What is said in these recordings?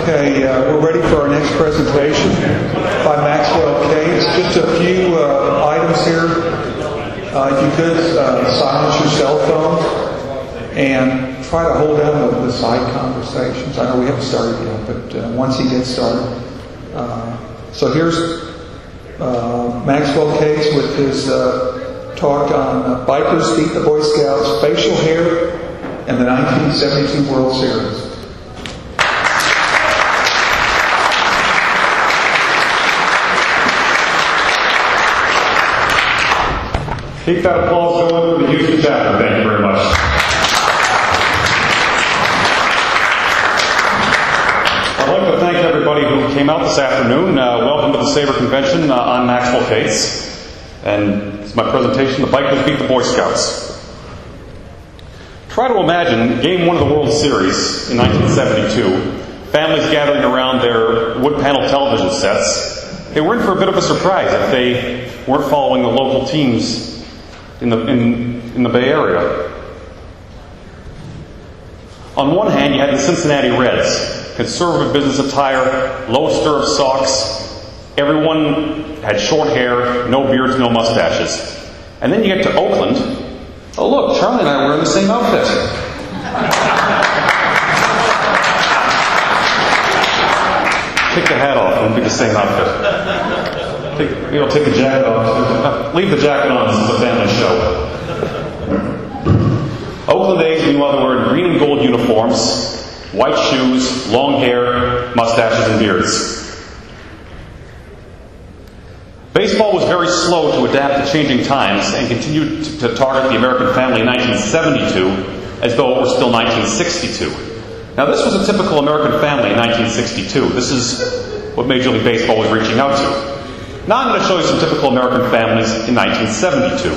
Okay, we're ready for our next presentation by Maxwell Cates. Just a few items here. If you could silence your cell phone and try to hold down the side conversations. I know we haven't started yet, but once he gets started. So here's Maxwell Cates with his talk on Bikers Beat the Boy Scouts, facial hair, and the 1972 World Series. Keep that applause going for the Houston chapter. Thank you very much. I'd like to thank everybody who came out this afternoon. Welcome to the Sabre Convention. I'm Maxwell Cates, and it's my presentation, The Bikers Beat the Boy Scouts. Try to imagine Game 1 of the World Series in 1972, families gathering around their wood panel television sets. They were in for a bit of a surprise if they weren't following the local teams in the Bay Area. On one hand, you had the Cincinnati Reds, conservative business attire, low stirrup socks. Everyone had short hair, no beards, no mustaches. And then you get to Oakland. Oh look, Charlie and I were in the same outfit. Take the hat off, it'll be the same outfit. Take the jacket off. Leave the jacket on, this is a family show. Oakland A's, meanwhile, were in green and gold uniforms, white shoes, long hair, mustaches, and beards. Baseball was very slow to adapt to changing times and continued to target the American family in 1972 as though it were still 1962. Now, this was a typical American family in 1962. This is what Major League Baseball was reaching out to. Now I'm going to show you some typical American families in 1972.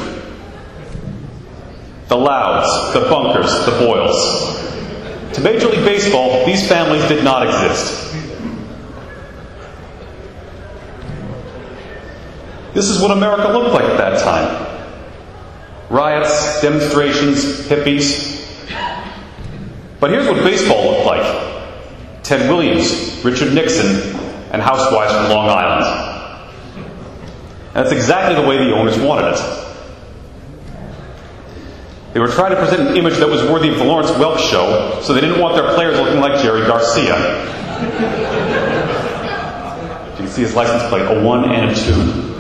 The Louds, the Bunkers, the Boyles. To Major League Baseball, these families did not exist. This is what America looked like at that time. Riots, demonstrations, hippies. But here's what baseball looked like. Ted Williams, Richard Nixon, and housewives from Long Island. And that's exactly the way the owners wanted it. They were trying to present an image that was worthy of the Lawrence Welk show, so they didn't want their players looking like Jerry Garcia. You can see his license plate, a 1 and a 2.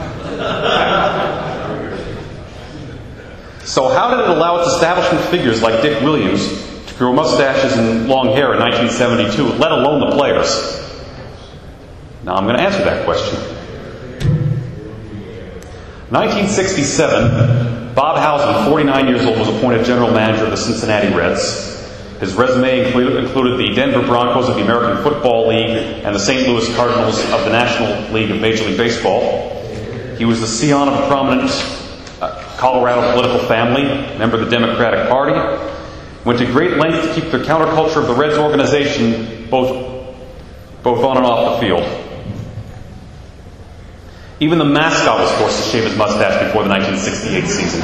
So how did it allow its establishment figures like Dick Williams to grow mustaches and long hair in 1972, let alone the players? Now I'm going to answer that question. 1967, Bob Housen, 49 years old, was appointed general manager of the Cincinnati Reds. His resume included the Denver Broncos of the American Football League and the St. Louis Cardinals of the National League of Major League Baseball. He was the scion of a prominent Colorado political family, member of the Democratic Party. Went to great lengths to keep the counterculture of the Reds organization both on and off the field. Even the mascot was forced to shave his mustache before the 1968 season.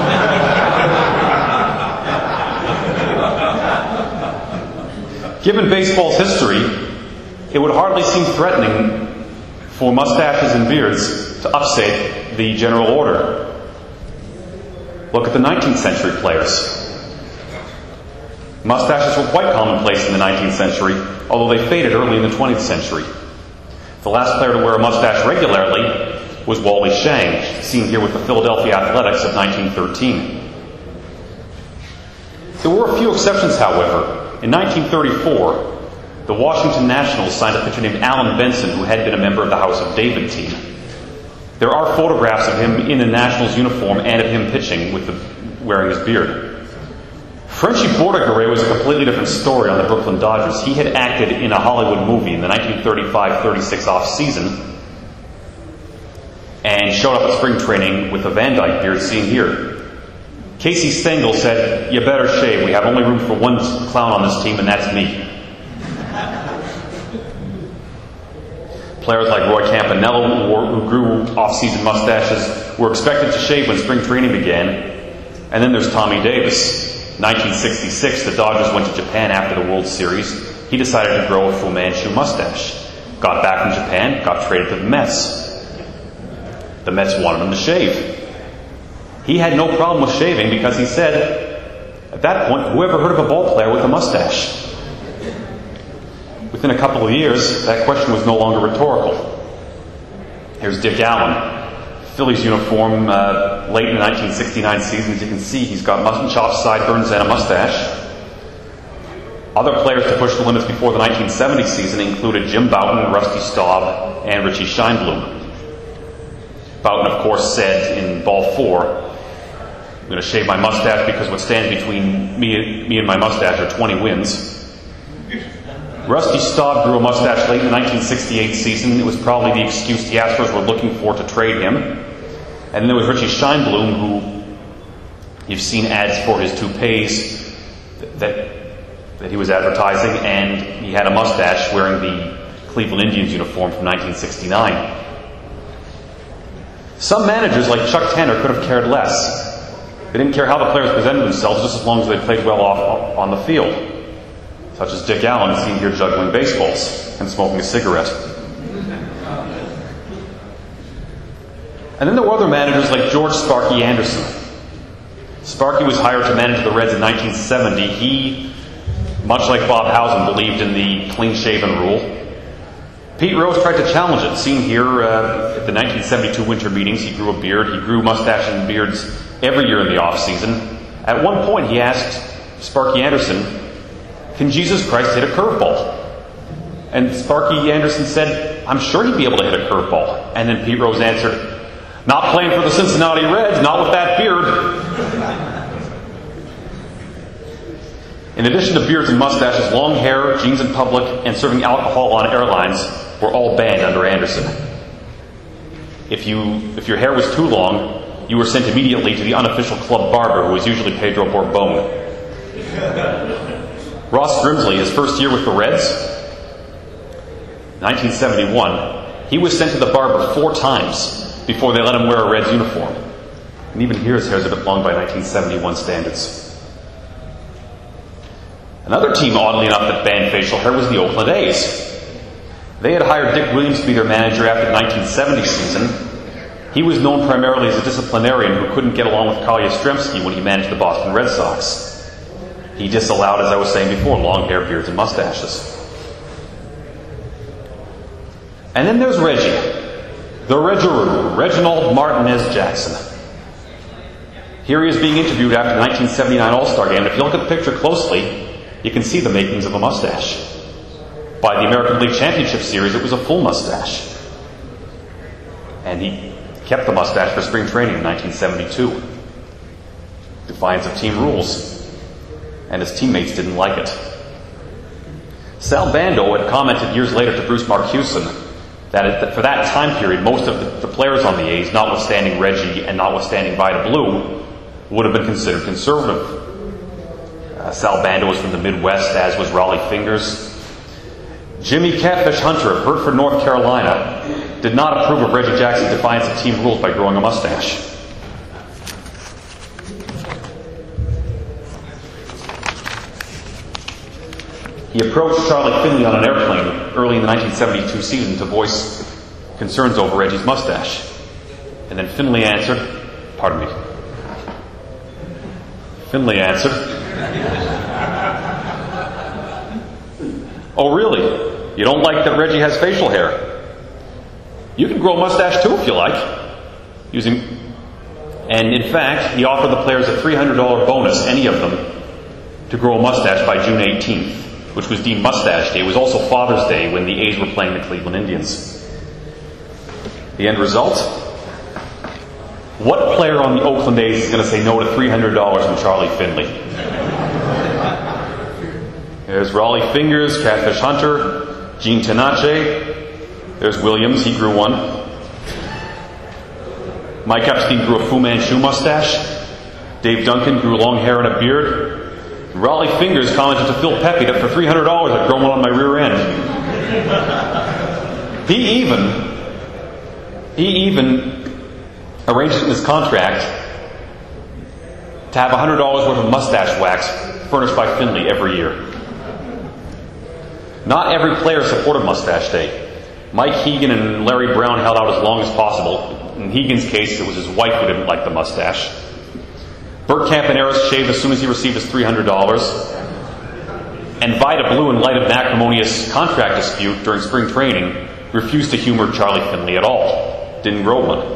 Given baseball's history, it would hardly seem threatening for mustaches and beards to upset the general order. Look at the 19th century players. Mustaches were quite commonplace in the 19th century, although they faded early in the 20th century. The last player to wear a mustache regularly was Wally Schang, seen here with the Philadelphia Athletics of 1913. There were a few exceptions, however. In 1934, the Washington Nationals signed a pitcher named Alan Benson, who had been a member of the House of David team. There are photographs of him in a Nationals uniform and of him pitching wearing his beard. Frenchie Bordegaray was a completely different story on the Brooklyn Dodgers. He had acted in a Hollywood movie in the 1935-36 off-season and showed up at spring training with a Van Dyke beard seen here. Casey Stengel said, "You better shave. We have only room for one clown on this team, and that's me." Players like Roy Campanella, who grew off-season mustaches, were expected to shave when spring training began. And then there's Tommy Davis. 1966, the Dodgers went to Japan after the World Series. he decided to grow a Fu Manchu mustache. Got back from Japan, got traded to the Mets. The Mets wanted him to shave. He had no problem with shaving because he said, at that point, whoever heard of a ball player with a mustache? Within a couple of years, that question was no longer rhetorical. Here's Dick Allen. Phillies uniform late in the 1969 season. As you can see, he's got mutton chops, sideburns, and a mustache. Other players to push the limits before the 1970 season included Jim Bouton, Rusty Staub, and Richie Scheinblum. Bouton, of course, said in Ball 4, I'm going to shave my mustache because what stands between me and my mustache are 20 wins. Rusty Staub grew a mustache late in the 1968 season. It was probably the excuse the Astros were looking for to trade him. And then there was Richie Scheinblum, who you've seen ads for his toupees that he was advertising, and he had a mustache wearing the Cleveland Indians uniform from 1969. Some managers, like Chuck Tanner, could have cared less. They didn't care how the players presented themselves, just as long as they played well off on the field. Such as Dick Allen, seen here juggling baseballs and smoking a cigarette. And then there were other managers like George Sparky Anderson. Sparky was hired to manage the Reds in 1970. He, much like Bob Howson, believed in the clean-shaven rule. Pete Rose tried to challenge it. Seen here at the 1972 winter meetings, he grew a beard. He grew mustache and beards every year in the off-season. At one point, he asked Sparky Anderson, can Jesus Christ hit a curveball? And Sparky Anderson said, I'm sure he'd be able to hit a curveball. And then Pete Rose answered, not playing for the Cincinnati Reds, not with that beard. In addition to beards and mustaches, long hair, jeans in public, and serving alcohol on airlines were all banned under Anderson. If your hair was too long, you were sent immediately to the unofficial club barber, who was usually Pedro Borbone. Ross Grimsley, his first year with the Reds, 1971, he was sent to the barber 4 times before they let him wear a Reds uniform. And even here his hair is a bit long by 1971 standards. Another team, oddly enough, that banned facial hair was the Oakland A's. They had hired Dick Williams to be their manager after the 1970 season. He was known primarily as a disciplinarian who couldn't get along with Carl Yastrzemski when he managed the Boston Red Sox. He disallowed, as I was saying before, long hair, beards, and mustaches. And then there's Reggie, the Regaroo, Reginald Martinez Jackson. Here he is being interviewed after the 1979 All-Star Game. If you look at the picture closely, you can see the makings of a mustache. By the American League Championship Series, it was a full mustache. And he kept the mustache for spring training in 1972. Defiance of team rules. And his teammates didn't like it. Sal Bando had commented years later to Bruce Marcuson that for that time period, most of the players on the A's, notwithstanding Reggie and notwithstanding Vida Blue, would have been considered conservative. Sal Bando was from the Midwest, as was Raleigh Fingers. Jimmy Catfish Hunter of Hertford, North Carolina, did not approve of Reggie Jackson's defiance of team rules by growing a mustache. He approached Charlie Finley on an airplane early in the 1972 season to voice concerns over Reggie's mustache. And then Finley answered, oh really? You don't like that Reggie has facial hair? You can grow a mustache too if you like. And in fact, he offered the players a $300 bonus, any of them, to grow a mustache by June 18th. Which was deemed Mustache Day. It was also Father's Day when the A's were playing the Cleveland Indians. The end result? What player on the Oakland A's is going to say no to $300 from Charlie Finley? There's Raleigh Fingers, Catfish Hunter, Gene Tenace. There's Williams, he grew one. Mike Epstein grew a Fu Manchu mustache. Dave Duncan grew long hair and a beard. Raleigh Fingers commented to Phil Pepe that for $300 I'd grow one on my rear end. He even arranged it in his contract to have $100 worth of mustache wax furnished by Finley every year. Not every player supported Mustache Day. Mike Hegan and Larry Brown held out as long as possible. In Hegan's case, it was his wife who didn't like the mustache. Bert Campaneris shaved as soon as he received his $300. And Vida Blue, in light of an acrimonious contract dispute during spring training, refused to humor Charlie Finley at all. Didn't grow one.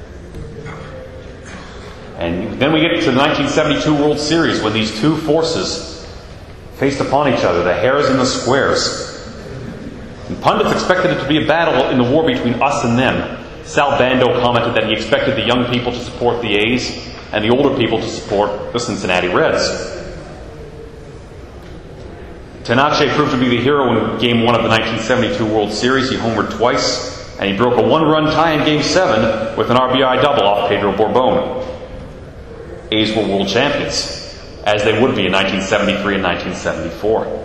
And then we get to the 1972 World Series when these two forces faced upon each other, the Hares and the Squares. And pundits expected it to be a battle in the war between us and them. Sal Bando commented that he expected the young people to support the A's and the older people to support the Cincinnati Reds. Tenace proved to be the hero in Game 1 of the 1972 World Series. He homered twice, and he broke a one-run tie in Game 7 with an RBI double off Pedro Borbon. A's were world champions, as they would be in 1973 and 1974.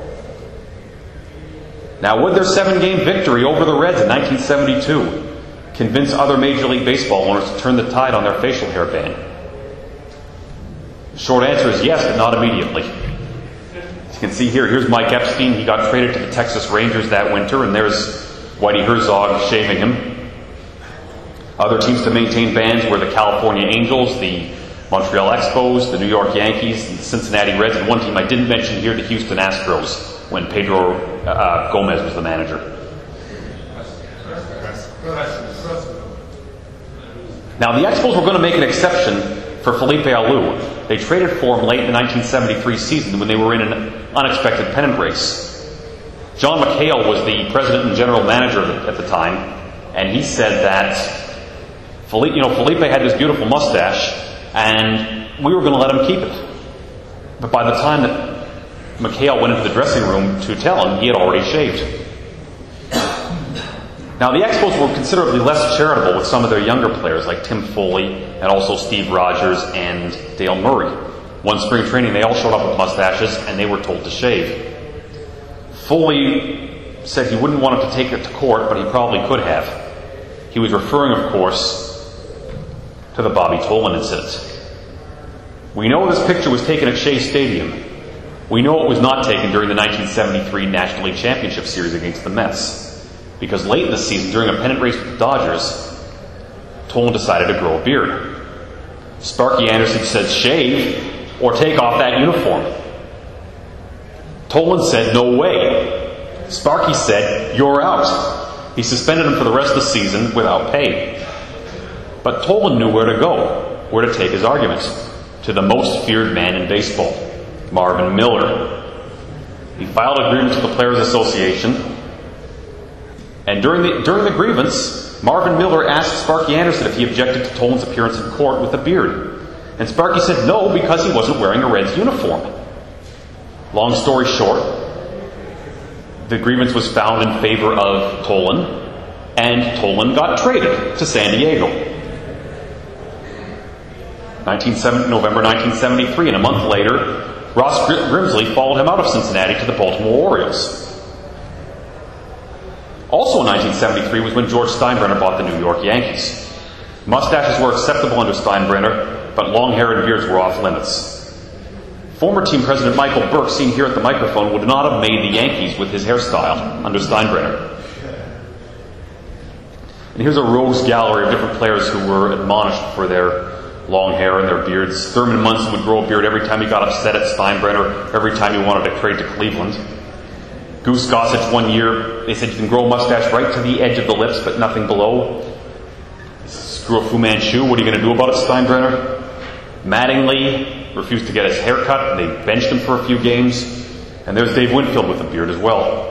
Now, would their 7-game victory over the Reds in 1972 convince other Major League Baseball owners to turn the tide on their facial hair ban? The short answer is yes, but not immediately. As you can see here, here's Mike Epstein. He got traded to the Texas Rangers that winter, and there's Whitey Herzog shaving him. Other teams to maintain bans were the California Angels, the Montreal Expos, the New York Yankees, the Cincinnati Reds, and one team I didn't mention here, the Houston Astros, when Pedro Gomez was the manager. Now, the Expos were going to make an exception for Felipe Alou. They traded for him late in the 1973 season when they were in an unexpected pennant race. John McHale was the president and general manager at the time, and he said that Felipe had this beautiful mustache, and we were going to let him keep it. But by the time that McHale went into the dressing room to tell him, he had already shaved. Now, the Expos were considerably less charitable with some of their younger players, like Tim Foley and also Steve Rogers and Dale Murray. One spring training, they all showed up with mustaches, and they were told to shave. Foley said he wouldn't want him to take it to court, but he probably could have. He was referring, of course, to the Bobby Tolan incident. We know this picture was taken at Shea Stadium. We know it was not taken during the 1973 National League Championship Series against the Mets, because late in the season, during a pennant race with the Dodgers, Tolan decided to grow a beard. Sparky Anderson said, "Shave or take off that uniform." Tolan said, "No way." Sparky said, "You're out." He suspended him for the rest of the season without pay. But Tolan knew where to go, where to take his arguments, to the most feared man in baseball, Marvin Miller. He filed a grievance with the Players Association, and during the grievance, Marvin Miller asked Sparky Anderson if he objected to Tolan's appearance in court with a beard. And Sparky said no, because he wasn't wearing a Reds uniform. Long story short, the grievance was found in favor of Tolan, and Tolan got traded to San Diego. November 1973, and a month later, Ross Grimsley followed him out of Cincinnati to the Baltimore Orioles. Also in 1973 was when George Steinbrenner bought the New York Yankees. Mustaches were acceptable under Steinbrenner, but long hair and beards were off limits. Former team president Michael Burke, seen here at the microphone, would not have made the Yankees with his hairstyle under Steinbrenner. And here's a rogues gallery of different players who were admonished for their long hair and their beards. Thurman Munson would grow a beard every time he got upset at Steinbrenner, every time he wanted to trade to Cleveland. Goose Gossage one year, they said you can grow a mustache right to the edge of the lips, but nothing below. Screw a Fu Manchu, what are you going to do about it, Steinbrenner? Mattingly refused to get his hair cut, and they benched him for a few games. And there's Dave Winfield with a beard as well.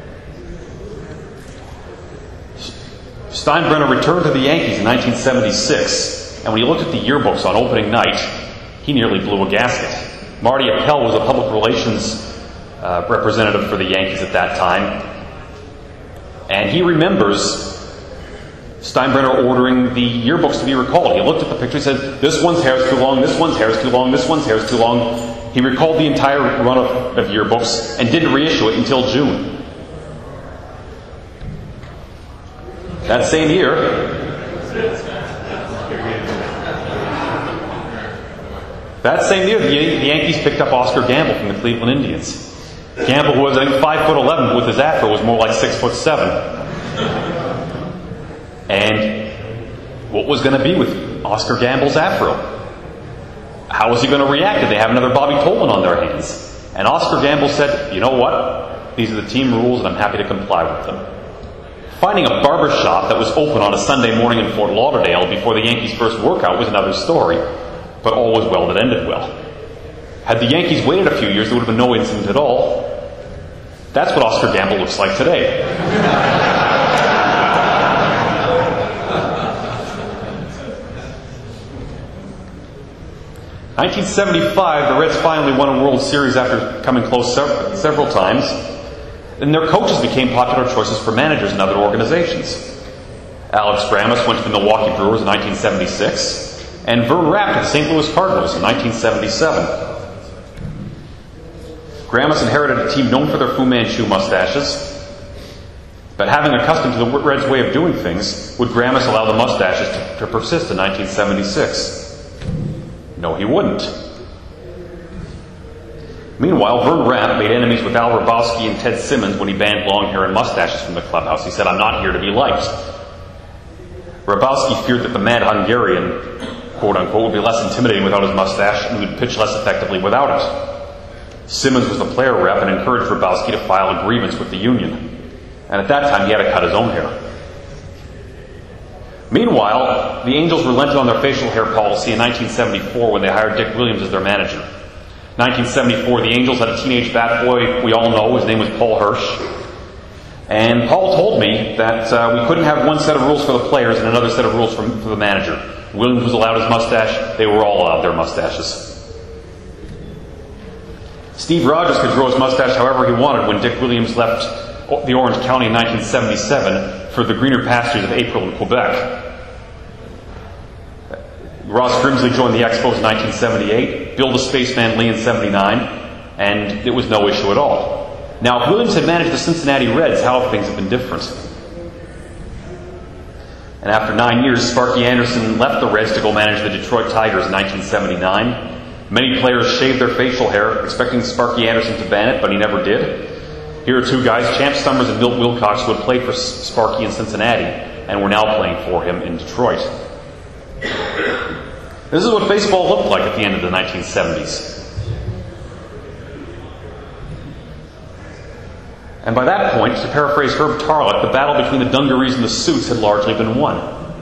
Steinbrenner returned to the Yankees in 1976, and when he looked at the yearbooks on opening night, he nearly blew a gasket. Marty Appel was a public relations representative for the Yankees at that time, and he remembers Steinbrenner ordering the yearbooks to be recalled. He looked at the picture and said, "This one's hair is too long, this one's hair is too long, this one's hair is too long." He recalled the entire run of yearbooks and didn't reissue it until June. That same year, the Yankees picked up Oscar Gamble from the Cleveland Indians. Gamble, who was I think 5'11", but with his afro was more like 6'7". And what was going to be with Oscar Gamble's afro? How was he going to react if they have another Bobby Tolan on their hands? And Oscar Gamble said, you know what? These are the team rules and I'm happy to comply with them. Finding a barber shop that was open on a Sunday morning in Fort Lauderdale before the Yankees' first workout was another story. But all was well that ended well. Had the Yankees waited a few years, there would have been no incident at all. That's what Oscar Gamble looks like today. 1975, the Reds finally won a World Series after coming close several times, and their coaches became popular choices for managers in other organizations. Alex Grammas went to the Milwaukee Brewers in 1976, and Vern Rapp to the St. Louis Cardinals in 1977. Grammas inherited a team known for their Fu Manchu mustaches, but having accustomed to the Reds' way of doing things, would Grammas allow the mustaches to persist in 1976? No, he wouldn't. Meanwhile, Vern Rapp made enemies with Al Hrabowski and Ted Simmons when he banned long hair and mustaches from the clubhouse. He said, I'm not here to be liked. Hrabowski feared that the mad Hungarian, quote-unquote, would be less intimidating without his mustache and would pitch less effectively without it. Simmons was the player rep and encouraged Hrabowski to file a grievance with the union. And at that time, he had to cut his own hair. Meanwhile, the Angels relented on their facial hair policy in 1974 when they hired Dick Williams as their manager. 1974, the Angels had a teenage bat boy we all know. His name was Paul Hirsch. And Paul told me that we couldn't have one set of rules for the players and another set of rules for the manager. Williams was allowed his mustache. They were all allowed their mustaches. Steve Rogers could grow his mustache however he wanted when Dick Williams left the Orange County in 1977 for the greener pastures of April in Quebec. Ross Grimsley joined the Expos in 1978, Bill the Spaceman Lee in 79, and it was no issue at all. Now, if Williams had managed the Cincinnati Reds, how have things been different? And after 9 years, Sparky Anderson left the Reds to go manage the Detroit Tigers in 1979. Many players shaved their facial hair, expecting Sparky Anderson to ban it, but he never did. Here are two guys, Champ Summers and Milt Wilcox, who had played for Sparky in Cincinnati and were now playing for him in Detroit. This is what baseball looked like at the end of the 1970s. And by that point, to paraphrase Herb Tarlek, the battle between the dungarees and the suits had largely been won.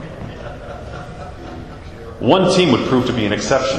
One team would prove to be an exception.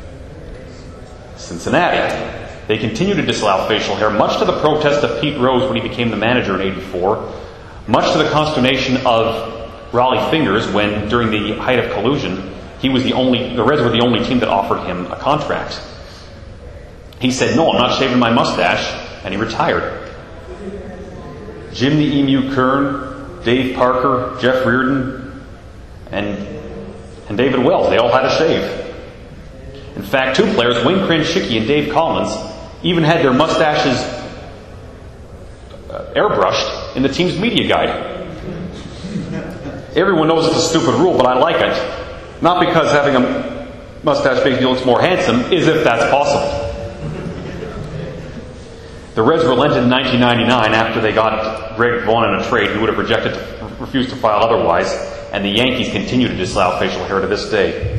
Cincinnati. They continued to disallow facial hair, much to the protest of Pete Rose when he became the manager in '84, much to the consternation of Raleigh Fingers when, during the height of collusion, the Reds were the only team that offered him a contract. He said, no, I'm not shaving my mustache, and he retired. Jim the Emu Kern, Dave Parker, Jeff Reardon, and David Wells, they all had a shave. In fact, two players, Wayne Kranchicki and Dave Collins, even had their mustaches airbrushed in the team's media guide. Everyone knows it's a stupid rule, but I like it. Not because having a mustache makes you look more handsome, as if that's possible. The Reds relented in 1999 after they got Greg Vaughn in a trade. He would have refused to file otherwise, and the Yankees continue to disallow facial hair to this day.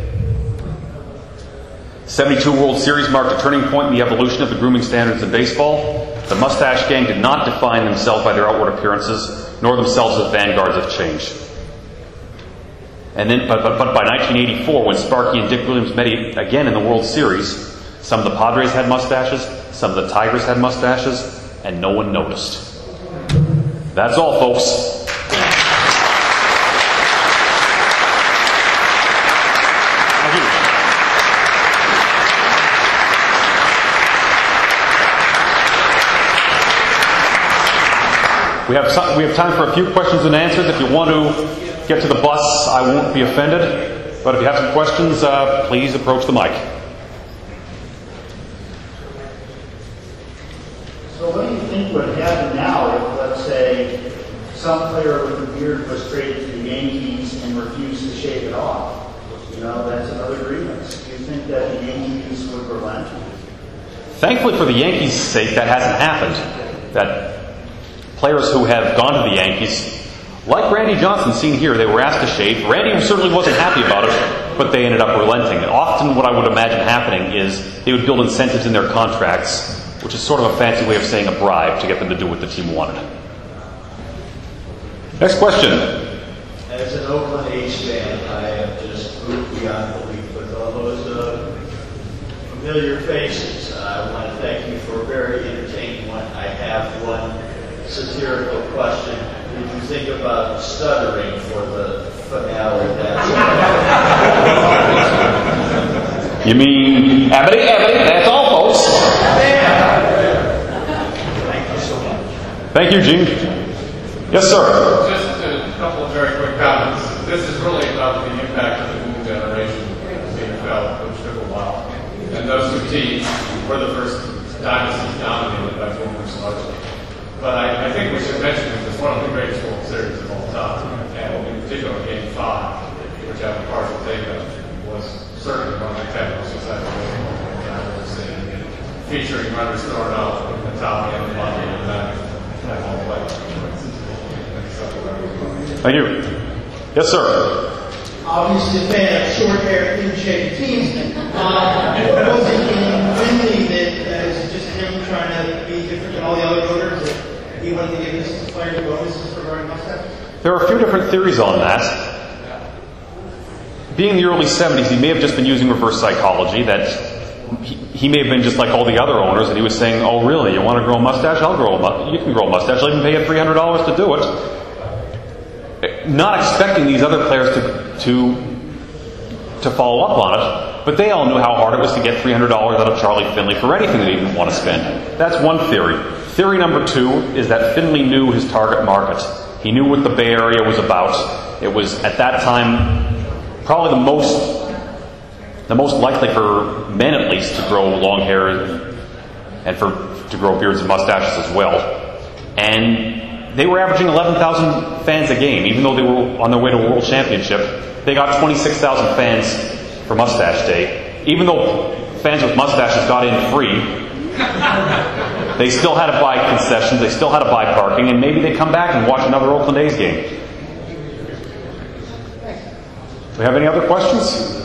72 World Series marked a turning point in the evolution of the grooming standards in baseball. The Mustache Gang did not define themselves by their outward appearances, nor themselves as vanguards of change. But by 1984, when Sparky and Dick Williams met again in the World Series, some of the Padres had mustaches, some of the Tigers had mustaches, and no one noticed. That's all, folks. We have time for a few questions and answers. If you want to get to the bus, I won't be offended. But if you have some questions, please approach the mic. So what do you think would happen now if, let's say, some player with a beard was traded to the Yankees and refused to shave it off? You know, that's another grievance. Do you think that the Yankees would relent? Thankfully for the Yankees' sake, that hasn't happened. That players who have gone to the Yankees, like Randy Johnson seen here, they were asked to shave. Randy certainly wasn't happy about it, but they ended up relenting. And often what I would imagine happening is they would build incentives in their contracts, which is sort of a fancy way of saying a bribe to get them to do what the team wanted. Next question. As an Oakland A's fan, I am just moved beyond belief with all those familiar faces. I want to thank you for a very entertaining one. I have one satirical question. Did you think about stuttering for the finale? You mean Ebony, that's all, folks. Thank you so much. Thank you, Gene. Yes, sir. Just a couple of very quick comments. This is really about the impact of the new generation being felt, which took a while. And those two teams were the first dynasties dominated by boomers largely. But I think we should mention that it's one of the greatest World Series of all time. And in particular, Game 5, which I have a partial take on, was certainly one of the 10 most exciting games I've ever seen. Featuring runners thrown out from the top end of the bottom of the back. Thank you. Yes, sir. Obviously a fan of short-haired, clean-shaven teams. Was it in Wembley that is it just him trying to be different than all the other voters that he wanted to give his players bonuses for wearing mustaches? There are a few different theories on that. Being the early 70s, he may have just been using reverse psychology, that he may have been just like all the other owners, and he was saying, oh, really, you want to grow a mustache? I'll grow a mustache. You can grow a mustache. I'll even pay you $300 to do it. Not expecting these other players to follow up on it, but they all knew how hard it was to get $300 out of Charlie Finley for anything that he didn't want to spend. That's one theory. Theory number 2 is that Finley knew his target market. He knew what the Bay Area was about. It was, at that time, probably the most likely for men, at least, to grow long hair and to grow beards and mustaches as well. And they were averaging 11,000 fans a game, even though they were on their way to a world championship. They got 26,000 fans for Mustache Day. Even though fans with mustaches got in free, they still had to buy concessions, they still had to buy parking, and maybe they come back and watch another Oakland A's game. Do we have any other questions?